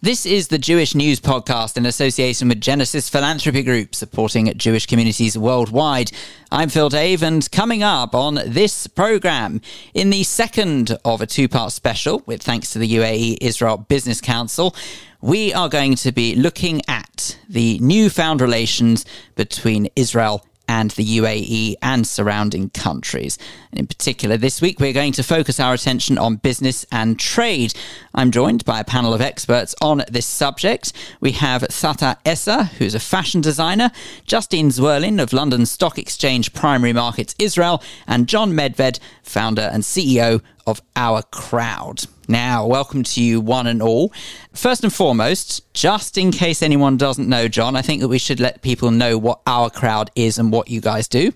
This is the Jewish News Podcast in association with Genesis Philanthropy Group, supporting Jewish communities worldwide. I'm Phil Dave, and coming up on this programme, in the second of a two-part special, with thanks to the UAE-Israel Business Council, we are going to be looking at the newfound relations between Israel and the UAE and surrounding countries. And in particular, this week, we're going to focus our attention on business and trade. I'm joined by a panel of experts on this subject. We have Sattar Essa, who's a fashion designer, Justine Zwirlin of London Stock Exchange Primary Markets Israel, and John Medved, founder and CEO of Our Crowd. Now, welcome to you one and all. First and foremost, just in case anyone doesn't know, John, I think that we should let people know what Our Crowd is and what you guys do.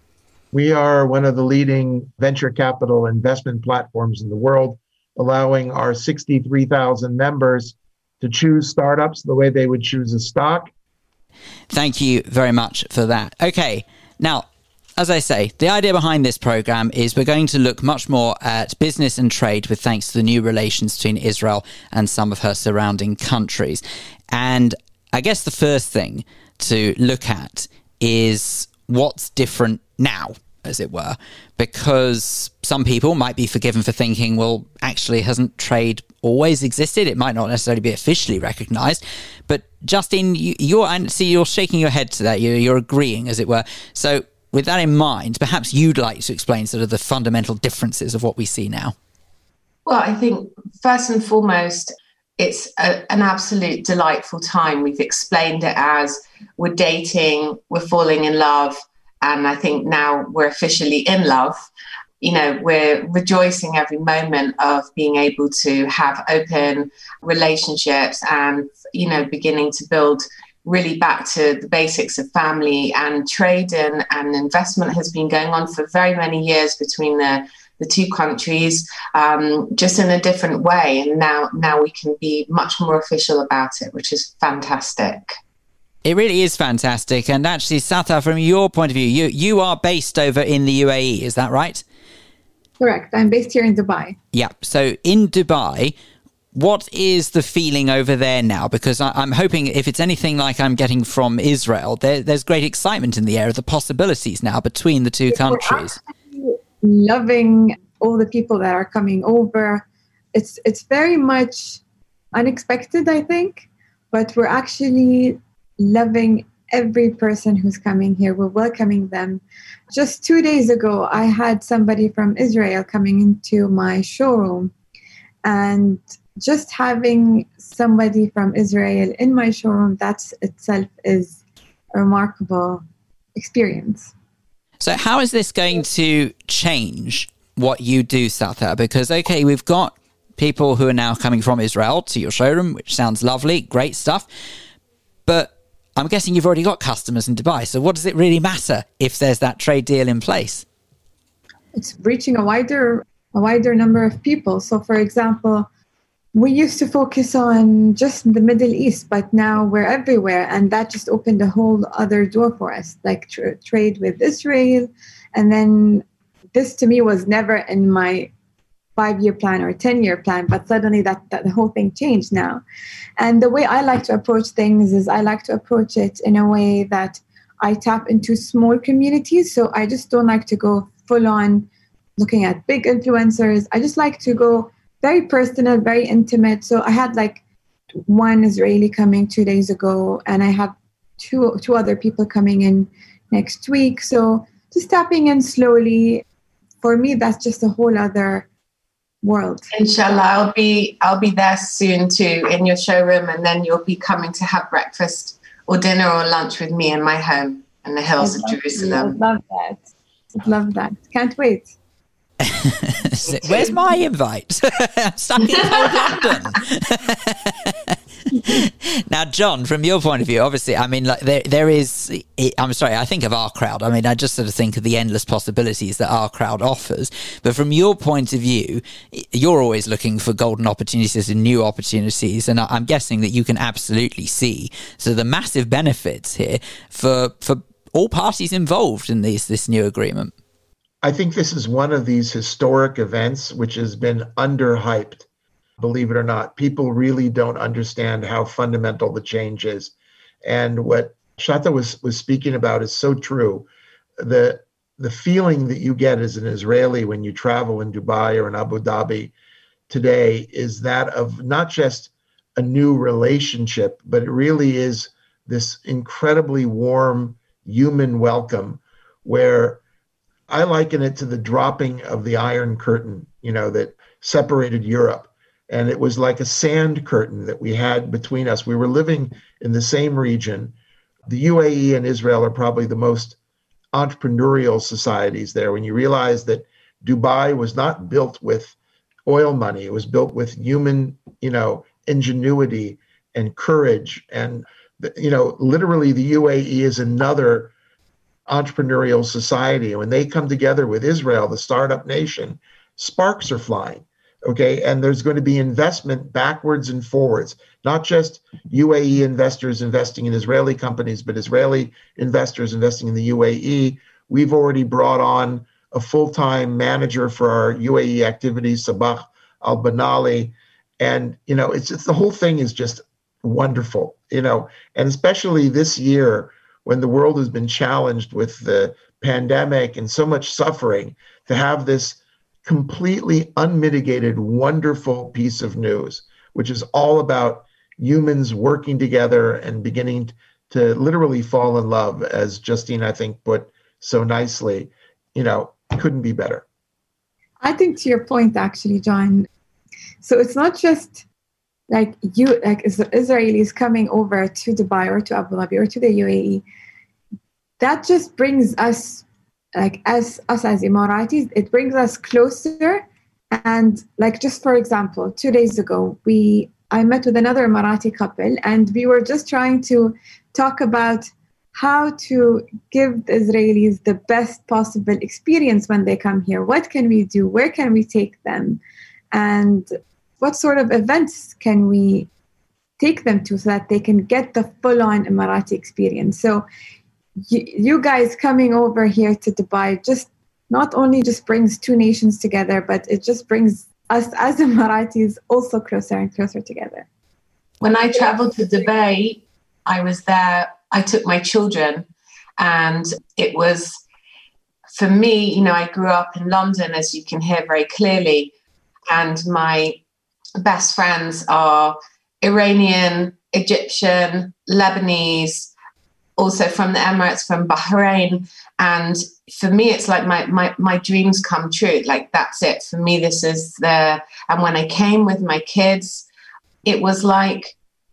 We are one of the leading venture capital investment platforms in the world, allowing our 63,000 members to choose startups the way they would choose a stock. Thank you very much for that. Okay, now, as I say, the idea behind this program is we're going to look much more at business and trade with thanks to the new relations between Israel and some of her surrounding countries. And I guess the first thing to look at is what's different now, as it were, because some people might be forgiven for thinking, well, actually, hasn't trade always existed? It might not necessarily be officially recognized. But Justine, you're shaking your head to that. You're agreeing, as it were. So with that in mind, perhaps you'd like to explain sort of the fundamental differences of what we see now. Well, I think first and foremost, it's an absolute delightful time. We've explained it as we're dating, we're falling in love, and I think now we're officially in love. You know, we're rejoicing every moment of being able to have open relationships and, you know, beginning to build really back to the basics of family, and trade and investment has been going on for very many years between the two countries, just in a different way. And now we can be much more official about it, which is fantastic. It really is fantastic. And actually, Sattar, from your point of view, you are based over in the UAE, is that right? Correct. I'm based here in Dubai. Yeah. So in Dubai, what is the feeling over there now? Because I'm hoping, if it's anything like I'm getting from Israel, there's great excitement in the air of the possibilities now between the two countries. Loving all the people that are coming over. It's very much unexpected, I think, but we're actually loving every person who's coming here. We're welcoming them. Just 2 days ago, I had somebody from Israel coming into my showroom, and just having somebody from Israel in my showroom, that itself is a remarkable experience. So how is this going to change what you do, Sattar? Because, okay, we've got people who are now coming from Israel to your showroom, which sounds lovely, great stuff. But I'm guessing you've already got customers in Dubai. So what does it really matter if there's that trade deal in place? It's reaching a wider number of people. So, for example, we used to focus on just the Middle East, but now we're everywhere. And that just opened a whole other door for us, like trade with Israel. And then this to me was never in my 5-year plan or 10-year plan, but suddenly that the whole thing changed now. And the way I like to approach things is I like to approach it in a way that I tap into small communities. So I just don't like to go full on looking at big influencers. I just like to go very personal, very intimate. So I had like one Israeli coming 2 days ago, and I have two other people coming in next week. So just tapping in slowly, for me, that's just a whole other world. Inshallah, I'll be there soon too in your showroom, and then you'll be coming to have breakfast or dinner or lunch with me in my home in the hills of Jerusalem. I love that. Can't wait. Where's my invite? I'm stuck in cold London. Now, John, from your point of view, obviously, I mean, like there is. I'm sorry, I think of Our Crowd. I mean, I just sort of think of the endless possibilities that Our Crowd offers. But from your point of view, you're always looking for golden opportunities and new opportunities, and I'm guessing that you can absolutely see the massive benefits here for all parties involved in this new agreement. I think this is one of these historic events which has been underhyped. believe it or not. People really don't understand how fundamental the change is. And what Shata was speaking about is so true. The feeling that you get as an Israeli when you travel in Dubai or in Abu Dhabi today is that of not just a new relationship, but it really is this incredibly warm human welcome where I liken it to the dropping of the Iron Curtain, that separated Europe. And it was like a sand curtain that we had between us. We were living in the same region. The UAE and Israel are probably the most entrepreneurial societies there. When you realize that Dubai was not built with oil money, it was built with human, ingenuity and courage. And, literally the UAE is another entrepreneurial society. And when they come together with Israel, the startup nation, sparks are flying. Okay. And there's going to be investment backwards and forwards, not just UAE investors investing in Israeli companies, but Israeli investors investing in the UAE. We've already brought on a full-time manager for our UAE activities, Sabah Al-Banali. And, it's the whole thing is just wonderful, and especially this year when the world has been challenged with the pandemic and so much suffering, to have this completely unmitigated, wonderful piece of news, which is all about humans working together and beginning to literally fall in love, as Justine, I think, put so nicely, couldn't be better. I think to your point, actually, John, so it's not just Israelis coming over to Dubai or to Abu Dhabi or to the UAE. That just brings us, as Emiratis, it brings us closer. And just for example, 2 days ago, I met with another Emirati couple, and we were just trying to talk about how to give the Israelis the best possible experience when they come here. What can we do? Where can we take them? And what sort of events can we take them to so that they can get the full-on Emirati experience? So you guys coming over here to Dubai just not only just brings two nations together, but it just brings us as Emiratis also closer and closer together. When I traveled to Dubai, I was there, I took my children, and it was, for me, I grew up in London, as you can hear very clearly, and my best friends are Iranian, Egyptian, Lebanese, also from the Emirates, from Bahrain. And for me, it's like my dreams come true. That's it. For me, this is and when I came with my kids, it was like,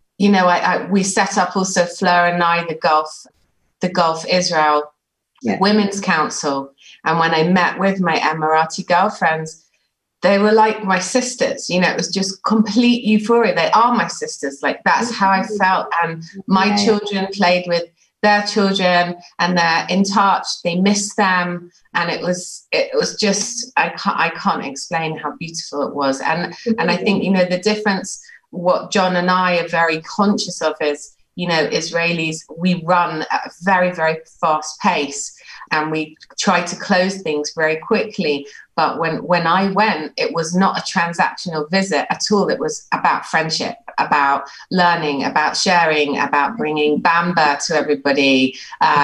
we set up also, Fleur and I, the Gulf Israel Women's Council. And when I met with my Emirati girlfriends, they were like my sisters, it was just complete euphoria. They are my sisters. That's how I felt. And my children played with their children, and they're in touch. They miss them. And it was just, I can't explain how beautiful it was. And I think, the difference, what John and I are very conscious of is, Israelis, we run at a very, very fast pace, and we try to close things very quickly. But when I went, it was not a transactional visit at all. It was about friendship, about learning, about sharing, about bringing Bamba to everybody,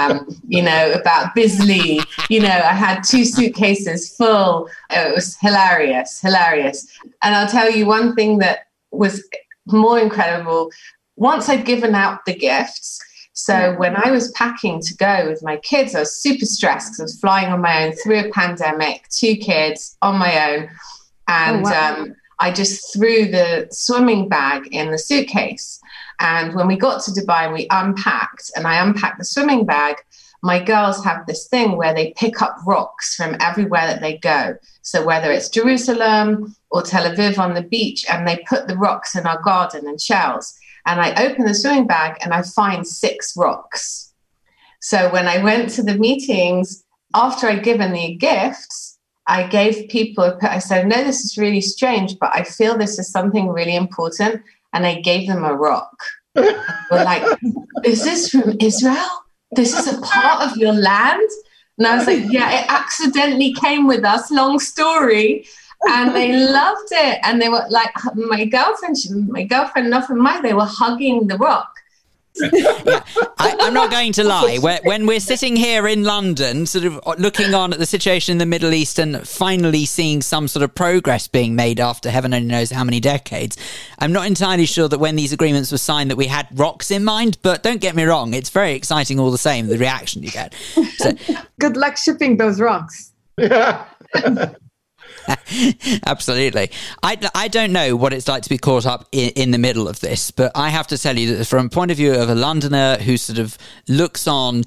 about Bisley. I had 2 suitcases full. It was hilarious. And I'll tell you one thing that was more incredible. Once I'd given out the gifts, so when I was packing to go with my kids, I was super stressed because I was flying on my own through a pandemic, 2 kids on my own. And I just threw the swimming bag in the suitcase. And when we got to Dubai and we unpacked, and I unpacked the swimming bag, my girls have this thing where they pick up rocks from everywhere that they go. So whether it's Jerusalem or Tel Aviv on the beach, and they put the rocks in our garden and shells. And I open the swimming bag and I find 6 rocks. So when I went to the meetings, after I'd given the gifts, I gave people, I said, no, this is really strange, but I feel this is something really important. And I gave them a rock. We're like, is this from Israel? This is a part of your land? And I was like, yeah, it accidentally came with us, long story. And they loved it. And they were like, my girlfriend, enough and Mike, they were hugging the rock. Yeah, I'm not going to lie. When we're sitting here in London, sort of looking on at the situation in the Middle East and finally seeing some sort of progress being made after heaven only knows how many decades, I'm not entirely sure that when these agreements were signed that we had rocks in mind, but don't get me wrong, it's very exciting all the same, the reaction you get. So, good luck shipping those rocks. Yeah. Absolutely. I don't know what it's like to be caught up in the middle of this, but I have to tell you that from a point of view of a Londoner who sort of looks on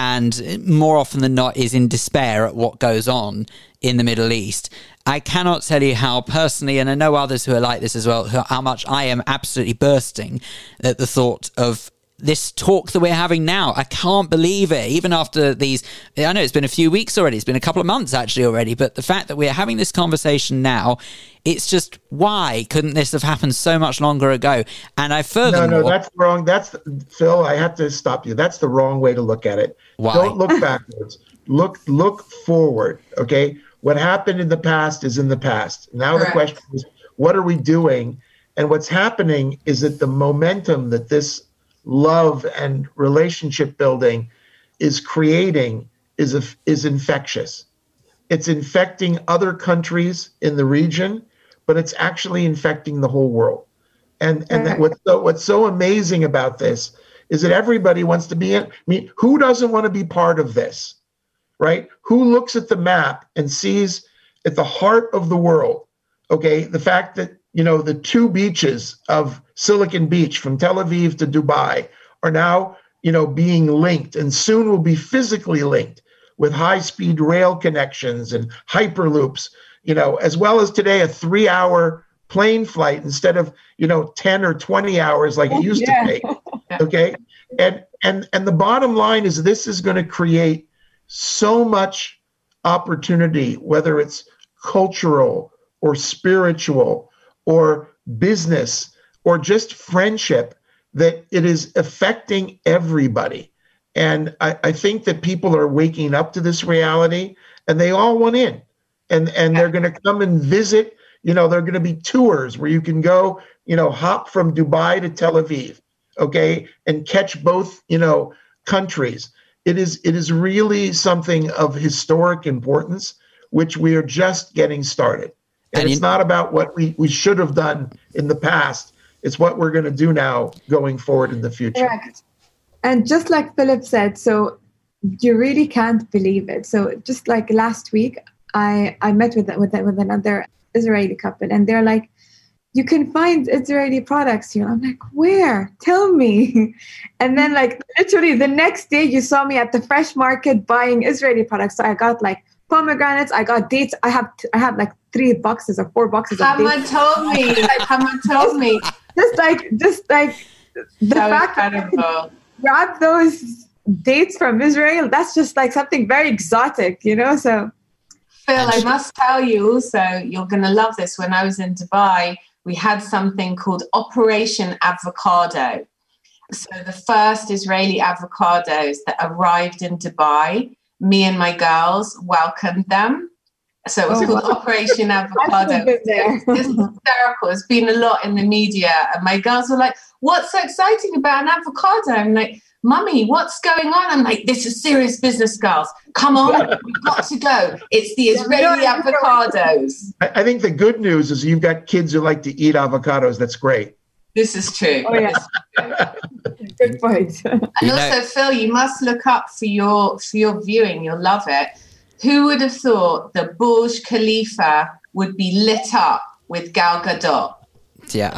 and more often than not is in despair at what goes on in the Middle East, I cannot tell you how personally, and I know others who are like this as well, how much I am absolutely bursting at the thought of this talk that we're having now. I can't believe it. Even after these, I know it's been a few weeks already. It's been a couple of months actually already. But the fact that we're having this conversation now, it's just, why couldn't this have happened so much longer ago? And I furthermore... No, that's wrong. Phil, I have to stop you. That's the wrong way to look at it. Why? Don't look backwards. Look forward. Okay. What happened in the past is in the past. Now Correct. The question is, what are we doing? And what's happening is that the momentum that this love and relationship building is creating is infectious. It's infecting other countries in the region, but it's actually infecting the whole world. And that what's so amazing about this is that everybody wants to be in. I mean, who doesn't want to be part of this, right? Who looks at the map and sees at the heart of the world, okay, the fact that, you know, the two beaches of Silicon Beach from Tel Aviv to Dubai are now, you know, being linked and soon will be physically linked with high-speed rail connections and hyperloops, you know, as well as today a 3-hour plane flight instead of, you know, 10 or 20 hours like it used to take. Okay. And the bottom line is this is going to create so much opportunity, whether it's cultural or spiritual or business or just friendship, that it is affecting everybody. And I think that people are waking up to this reality and they all want in. And they're going to come and visit. You know, there are going to be tours where you can go, you know, hop from Dubai to Tel Aviv, okay, and catch both, you know, countries. It is really something of historic importance, which we are just getting started. And it's not about what we should have done in the past. It's what we're going to do now going forward in the future. Correct. And just like Philip said, so you really can't believe it. So just like last week, I met with another Israeli couple, and they're like, you can find Israeli products here. I'm like, where? Tell me. And then like literally the next day you saw me at the fresh market buying Israeli products. So I got like pomegranates, I got dates. I have like 3 boxes or 4 boxes of dates. Someone told me. Just like the fact that grab those dates from Israel, that's just like something very exotic, you know? So Phil, I must tell you also, you're going to love this. When I was in Dubai, we had something called Operation Avocado. So the first Israeli avocados that arrived in Dubai, me and my girls welcomed them. So it was called Operation Avocado. It's hysterical. It's been a lot in the media. And my girls were like, what's so exciting about an avocado? I'm like, Mummy, what's going on? I'm like, this is serious business, girls. Come on, we've got to go. It's the Israeli avocados. I think the good news is you've got kids who like to eat avocados. That's great. This is true. Oh, yeah. Good point. And also, Phil, you must look up for your viewing. You'll love it. Who would have thought the Burj Khalifa would be lit up with Gal Gadot? Yeah,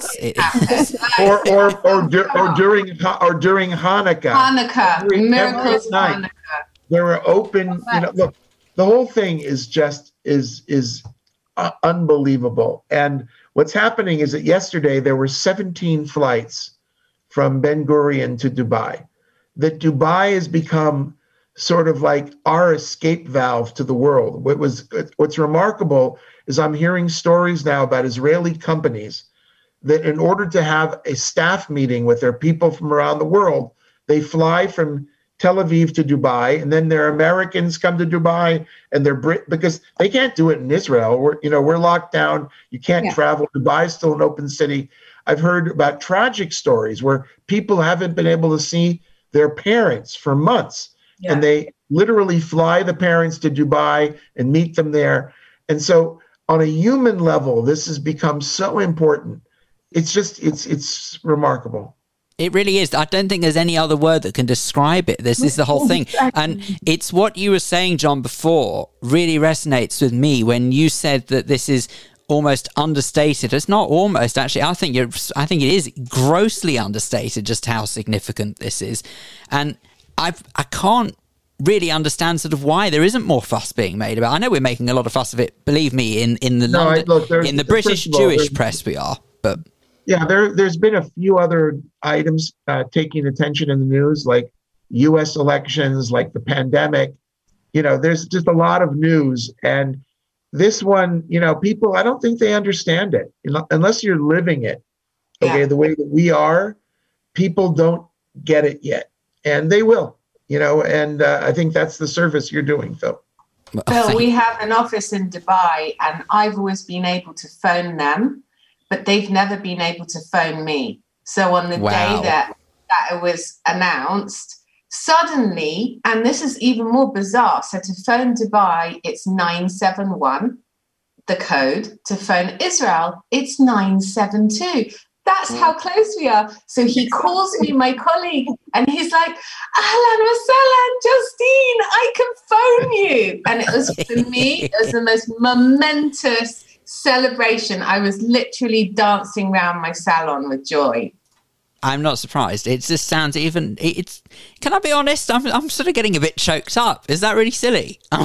or during Hanukkah. Miracles of Hanukkah. There were open. You know, look, the whole thing is just is unbelievable. And what's happening is that yesterday there were 17 flights from Ben Gurion to Dubai. That Dubai has become sort of like our escape valve to the world. What's remarkable is I'm hearing stories now about Israeli companies that in order to have a staff meeting with their people from around the world, they fly from Tel Aviv to Dubai, and then their Americans come to Dubai, and they're because they can't do it in Israel. We're locked down. You can't travel. Dubai is still an open city. I've heard about tragic stories where people haven't been able to see their parents for months, and they literally fly the parents to Dubai and meet them there. And so on a human level, this has become so important. It's remarkable. It really is. I don't think there's any other word that can describe it. This is the whole thing. And it's what you were saying, John, before really resonates with me when you said that this is almost understated. It's not almost, actually. I think it is grossly understated just how significant this is. And I can't really understand sort of why there isn't more fuss being made about it. I know we're making a lot of fuss of it, believe me, in the British Jewish press we are, but... Yeah, there's been a few other items taking attention in the news, like U.S. elections, like the pandemic. There's just a lot of news. And this one, people, I don't think they understand it unless you're living it. Okay, the way that we are, people don't get it yet. And they will, and I think that's the service you're doing, Phil. Phil, we have an office in Dubai, and I've always been able to phone them, but they've never been able to phone me. So on the day that it was announced, suddenly, and this is even more bizarre, so to phone Dubai, it's 971, the code. To phone Israel, it's 972. That's how close we are. So he calls me, my colleague, and he's like, Ahlan wa sahlan, Justine, I can phone you. And it was, for me, it was the most momentous celebration. I was literally dancing around my salon with joy. I'm not surprised. It just sounds can I be honest? I'm sort of getting a bit choked up. Is that really silly? No,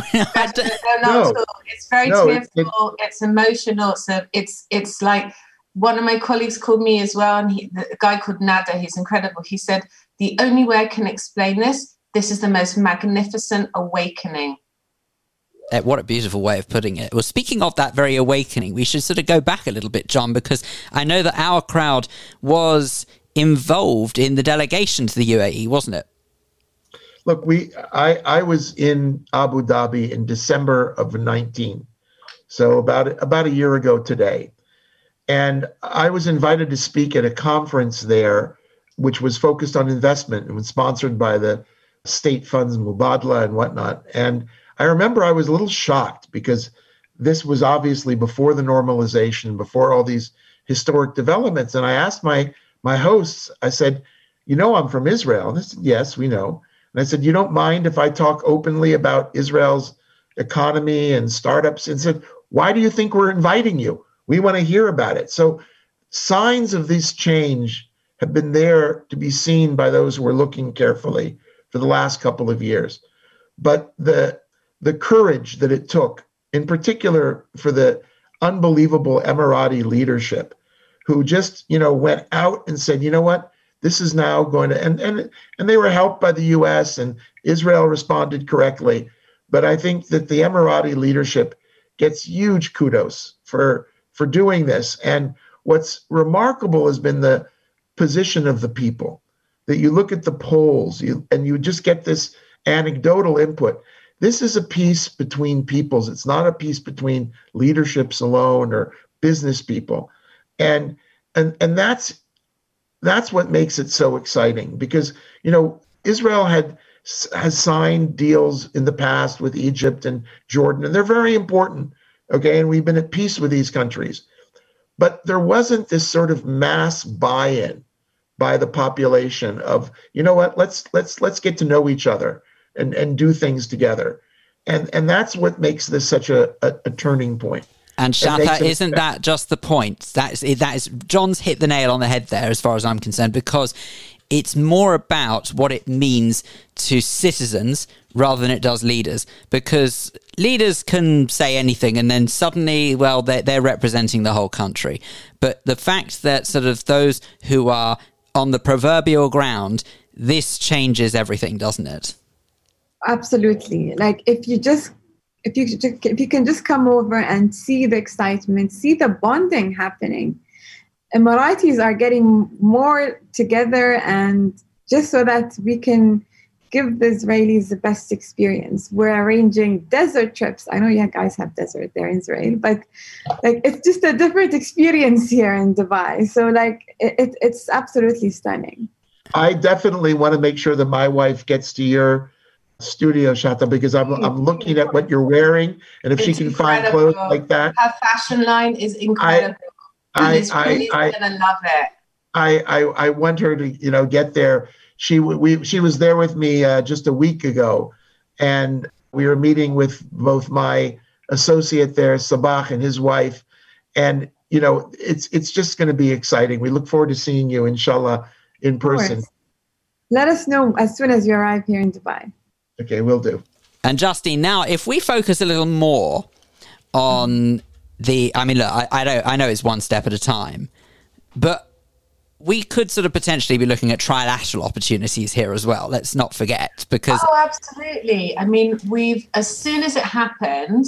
it's very tearful. It's emotional. So it's like one of my colleagues called me as well, and the guy called Nada, he's incredible. He said, the only way I can explain this is the most magnificent awakening. What a beautiful way of putting it. Well, speaking of that very awakening, we should sort of go back a little bit, John, because I know that our crowd was involved in the delegation to the UAE, wasn't it? Look, I was in Abu Dhabi in December of 19, so about a year ago today. And I was invited to speak at a conference there, which was focused on investment and was sponsored by the state funds, Mubadala and whatnot. And I remember I was a little shocked because this was obviously before the normalization, before all these historic developments. And I asked my hosts, I said, I'm from Israel. And they said, yes, we know. And I said, you don't mind if I talk openly about Israel's economy and startups? And said, why do you think we're inviting you? We want to hear about it. So signs of this change have been there to be seen by those who are looking carefully for the last couple of years. But the courage that it took, in particular for the unbelievable Emirati leadership, who just, went out and said, you know what, this is now going to, and they were helped by the US, and Israel responded correctly. But I think that the Emirati leadership gets huge kudos for doing this. And what's remarkable has been the position of the people, that you look at the polls and you just get this anecdotal input. This is a peace between peoples. It's not a peace between leaderships alone or business people. And that's what makes it so exciting, because, Israel has signed deals in the past with Egypt and Jordan, and they're very important. Okay. And we've been at peace with these countries, but there wasn't this sort of mass buy-in by the population of, let's get to know each other and do things together. And that's what makes this such a turning point. And Shata, isn't that just the point? That is John's hit the nail on the head there, as far as I'm concerned, because it's more about what it means to citizens rather than it does leaders. Because leaders can say anything and then suddenly, well, they're representing the whole country. But the fact that sort of those who are on the proverbial ground, this changes everything, doesn't it? Absolutely. Like if you can just come over and see the excitement, see the bonding happening. Emiratis are getting more together, and just so that we can give the Israelis the best experience. We're arranging desert trips. I know you guys have desert there in Israel, but like it's just a different experience here in Dubai. So like it's absolutely stunning. I definitely want to make sure that my wife gets to your studio, Shata, because I'm looking at what you're wearing, and if she can find clothes like that. Her fashion line is incredible. She's gonna love it. I want her to, get there. She was there with me just a week ago, and we were meeting with both my associate there, Sabah, and his wife, and it's just going to be exciting. We look forward to seeing you, inshallah, in person. Let us know as soon as you arrive here in Dubai. Okay, will do. And Justine, now if we focus a little more on look, I know it's one step at a time, but we could sort of potentially be looking at trilateral opportunities here as well. Let's not forget, because... Oh, absolutely. I mean, as soon as it happened,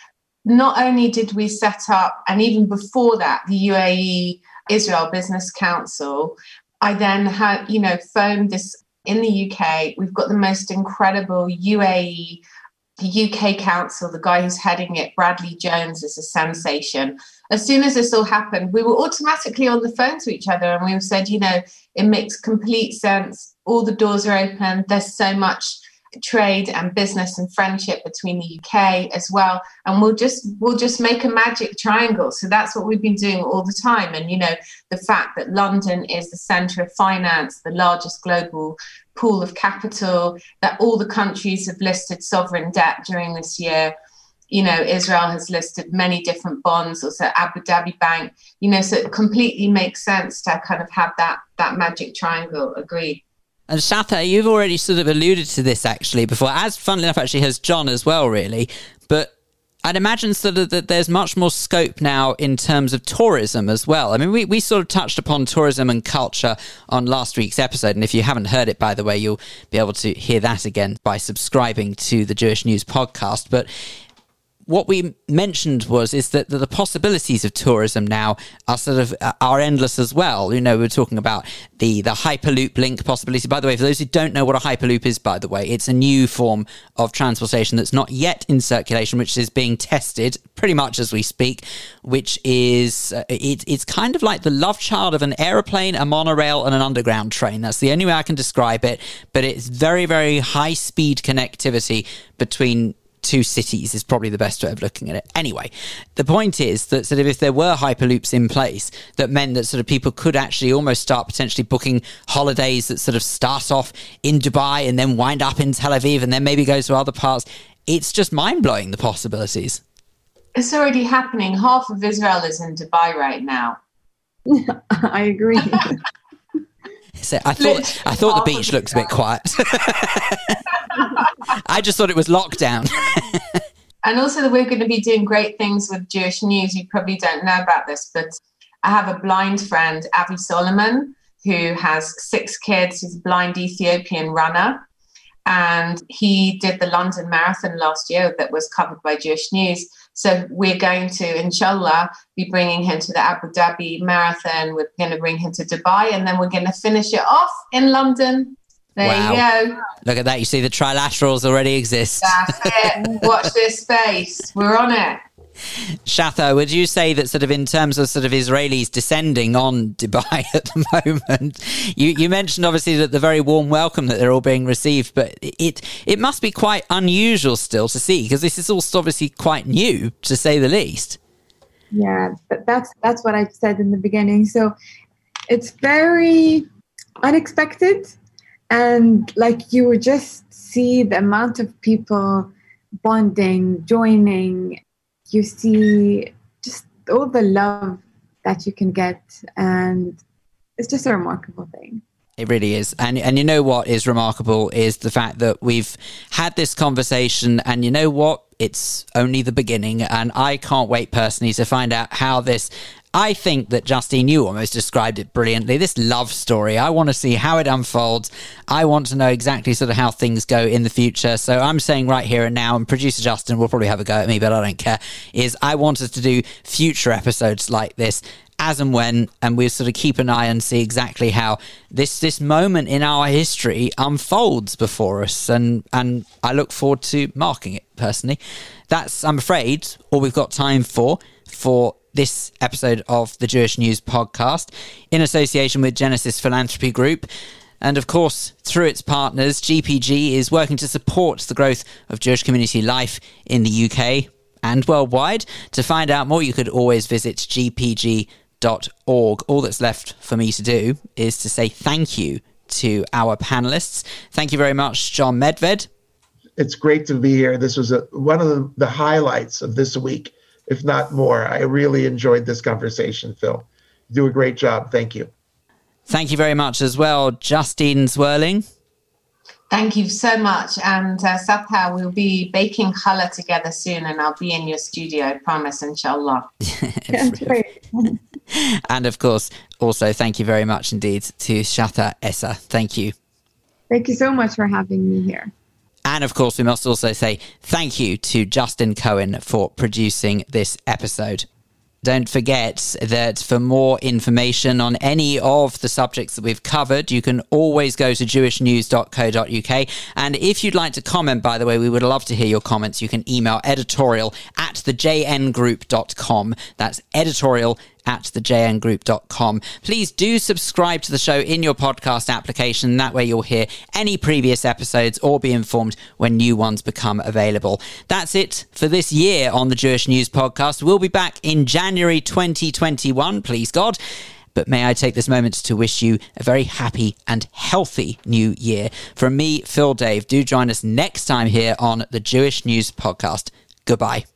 not only did we set up, and even before that, the UAE Israel Business Council, I then had, phoned this in the UK. We've got the most incredible UAE, the UK Council, the guy who's heading it, Bradley Jones, is a sensation. As soon as this all happened, we were automatically on the phone to each other, and we said, it makes complete sense. All the doors are open. There's so much trade and business and friendship between the UK as well, and we'll just make a magic triangle. So that's what we've been doing all the time. And the fact that London is the center of finance, the largest global pool of capital, that all the countries have listed sovereign debt during this year. Israel has listed many different bonds, also Abu Dhabi Bank, so it completely makes sense to kind of have that magic triangle. Agreed. And Shata, you've already sort of alluded to this actually before, as funnily enough actually has John as well, really. But I'd imagine sort of that there's much more scope now in terms of tourism as well. I mean, we sort of touched upon tourism and culture on last week's episode. And if you haven't heard it, by the way, you'll be able to hear that again by subscribing to the Jewish News podcast. But what we mentioned is that the possibilities of tourism now are endless as well. We're talking about the Hyperloop link possibility. By the way, for those who don't know what a Hyperloop is, by the way, it's a new form of transportation that's not yet in circulation, which is being tested pretty much as we speak, which is, it's kind of like the love child of an aeroplane, a monorail, and an underground train. That's the only way I can describe it. But it's very, very high speed connectivity between two cities is probably the best way of looking at it. Anyway, the point is that sort of if there were Hyperloops in place, that meant that sort of people could actually almost start potentially booking holidays that sort of start off in Dubai and then wind up in Tel Aviv and then maybe go to other parts. It's just mind-blowing, the possibilities. It's already happening. Half of Israel is in Dubai right now. I agree. So I thought the beach looks a bit quiet. I just thought it was lockdown. And also that we're going to be doing great things with Jewish News. You probably don't know about this, but I have a blind friend, Avi Solomon, who has 6 kids. He's a blind Ethiopian runner. And he did the London Marathon last year that was covered by Jewish News. So we're going to, inshallah, be bringing him to the Abu Dhabi Marathon. We're going to bring him to Dubai, and then we're going to finish it off in London. There you go. Look at that. You see the trilaterals already exist. That's it. Watch this space. We're on it. Shata, would you say that sort of in terms of sort of Israelis descending on Dubai at the moment, you mentioned obviously that the very warm welcome that they're all being received, but it must be quite unusual still to see, because this is all obviously quite new, to say the least. Yeah, but that's what I said in the beginning. So it's very unexpected, and like you would just see the amount of people bonding, joining. You see just all the love that you can get, and it's just a remarkable thing. It really is. And you know what is remarkable is the fact that we've had this conversation, and you know what? It's only the beginning, and I can't wait personally to find out how this... I think that, Justine, you almost described it brilliantly. This love story, I want to see how it unfolds. I want to know exactly sort of how things go in the future. So I'm saying right here and now, and producer Justin will probably have a go at me, but I don't care, is I want us to do future episodes like this. as and when, and we'll sort of keep an eye and see exactly how this moment in our history unfolds before us. And I look forward to marking it personally. That's, I'm afraid, all we've got time for this episode of the Jewish News Podcast, in association with Genesis Philanthropy Group. And of course, through its partners, GPG is working to support the growth of Jewish community life in the UK and worldwide. To find out more, you could always visit gpg.org. All that's left for me to do is to say thank you to our panelists. Thank you very much, John Medved. It's great to be here. This was one of the highlights of this week, if not more. I really enjoyed this conversation, Phil. You do a great job. Thank you. Thank you very much as well, Justine Swerling. Thank you so much. And Sapha, we'll be baking challah together soon, and I'll be in your studio, I promise, inshallah. And of course, also thank you very much indeed to Shatha Essa. Thank you. Thank you so much for having me here. And of course, we must also say thank you to Justin Cohen for producing this episode. Don't forget that for more information on any of the subjects that we've covered, you can always go to jewishnews.co.uk. And if you'd like to comment, by the way, we would love to hear your comments. You can email editorial@thejngroup.com. That's editorial@thejngroup.com. Please do subscribe to the show in your podcast application. That way you'll hear any previous episodes or be informed when new ones become available. That's it for this year on the Jewish News Podcast. We'll be back in January 2021, please God. But may I take this moment to wish you a very happy and healthy new year. From me, Phil Dave, do join us next time here on the Jewish News Podcast. Goodbye.